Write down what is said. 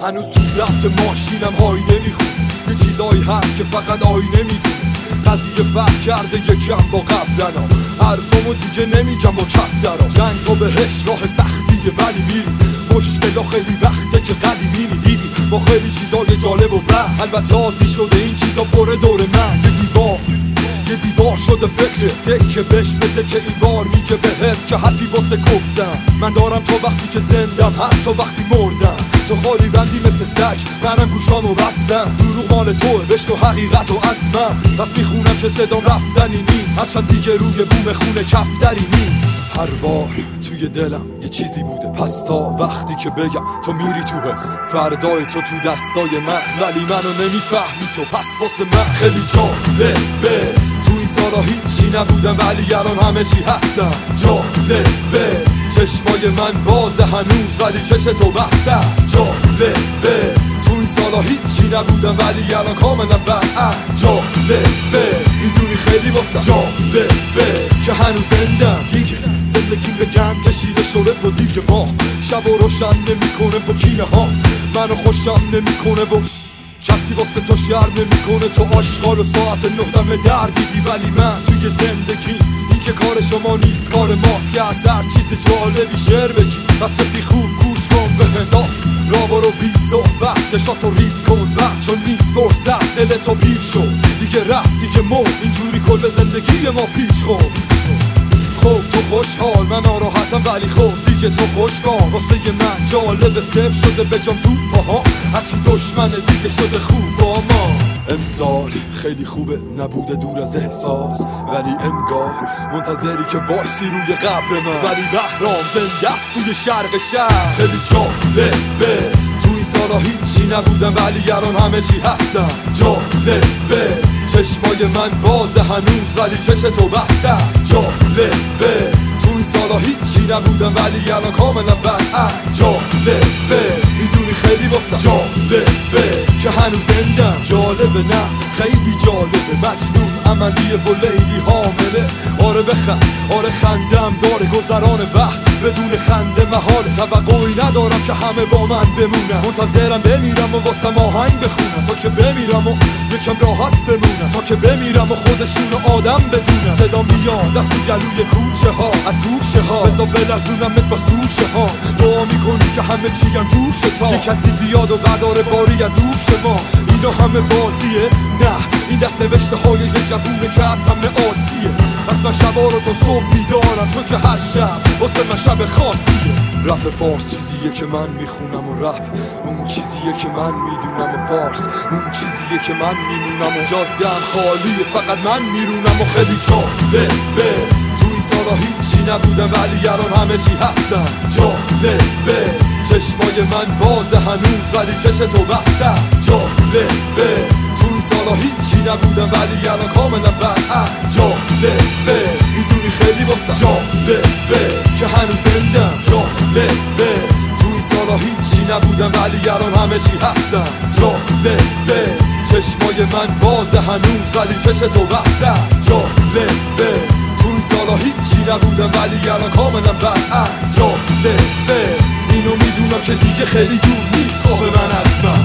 هنوز تو ضبط ماشینم هایده میخونه، یه چیزایی هست که فقط آینه میدونه. قضیه فرق کرده یکم با قبلنا، حرفامو دیگه نمیگم با کفترا. جنگ تا بهش راه سختیه ولی میریم، مشکلا خیلی وقته که قدیمی دیدیم با خیلی چیزای جالب و بد. البته عادی شده این چیزا پر دور من، یه دیوار شده فکر تکه بهش بده که این بار میگه بهت که حرفی واسه گفتم. من دارم تا وقتی که زندم، حتی وقتی مردم. تو خالی بندی مثل سگ، منم گوشامو بستم. دروغ مال توه، بشنو حقیقت و از من. بس میخونم که صدام رفتنی نیست، هرچند دیگه روی بوم خونه کفتری نیست. هر بار توی دلم یه چیزی بوده، پس تا وقتی که بگم تو میری تو حس. فردای تو دستای من، ولی منو نمیفهمی تو، پس واسه من خیلی جالبه. تو این سالا هیچی نبودم ولی الان همه چی هستم. جالبه چشمای من بازه هنوز ولی چش تو بسته است. جالبه تو این سالا هیچی نبودم ولی الان کاملا برعکس. جالبه میدونی خیلی واسه جالبه که هنوز زندم. دیگه زندگیم بگم کشیده شده و دیگه ما شب و روشن نمیکنه با کینه ها، منو خوشم نمیکنه و کسی واسه تو شر نمیکنه. تو آشغال و ساعت 9 دم دردیدی، ولی من توی زندگی این که کار شما نیست کار ماست که از هر چیز جالبی شعر بگی. پس رفی خوب گوش کن به حساس، را برو بی صحبت چشاتو ریز کن بد، چون نیست فرصت دلتو پیر شد دیگه، رفت دیگه مرد، اینجوری کل زندگی ما پیش خورد. خب تو خوشحال من ناراحتم ولی خب دیگه تو خوشبال. واسه من جالب صفر شده به جام زود پاها، هرچی دشمنه دیگه شده خوب با ما. امسال خیلی خوبه نبوده دور از احساس، ولی انگار منتظری که وایسی روی قبر من. ولی بهرام زنده است توی شرق شهر، خیلی جالبه. تو این سالا هیچی نبودم ولی الان همه چی هستم. جالبه چشمای من بازه هنوز ولی چش تو بسته است. جالبه تو این سالا هیچی نبودم ولی الان کاملا برعکس. جالبه میدونی خیلی واسه جالبه که هنوز زندم. جالبه نه خیلی جالبه، مجنون عملیه و لیلی حامله. آره بخند آره خندم داره گذران وقت، بدون خنده محال. توقعی ندارم که همه با من بمونن، منتظرم بمیرم و واسه آهنگ بخونم تا که بمیرم و یکم راحت بمونم، تا که بمیرم و خودشونو آدم بدونم. صدا میاد از تو گلوی کوچه ها، از گوشه ها، بذار بلرزونمت با سوشه ها. دعا میکنی که همه چیم جوشه تا یه کسی بیاد و بداره باری از دوش ما. اینا همه بازیه؟ نه این دست نوشته های یه جوونه که از همه آسیه. پس من شبا رو تا صبح بیدارم، چون که هر شب واسه من شب خاصیه. رپ فارس چیزیه که من میخونم و رپ اون چیزیه که من میدونم و فارس اون چیزیه که من میمونم و جادم خالیه فقط من میرونم و خیلی جالبه. تو این سالا هیچی نبودم ولی الان همه چی هستم. جالبه چشمای من بازه هنوز ولی چش تو بسته است. جالبه تو این سالا هیچی نبودم ولی الان کاملا برعکس. جالبه میدونی خیلی واسه جالبه که هنوز زندم. جالبه تو این سالا هیچی نبودم ولی الان همه چی هستم. جالبه چشمای من بازه هنوز ولی چش تو بسته است. جالبه تو این سالا هیچی نبودم ولی الان کاملا برعکس. جالبه اینو میدونم که دیگه خیلی دور نیست خواب من از من.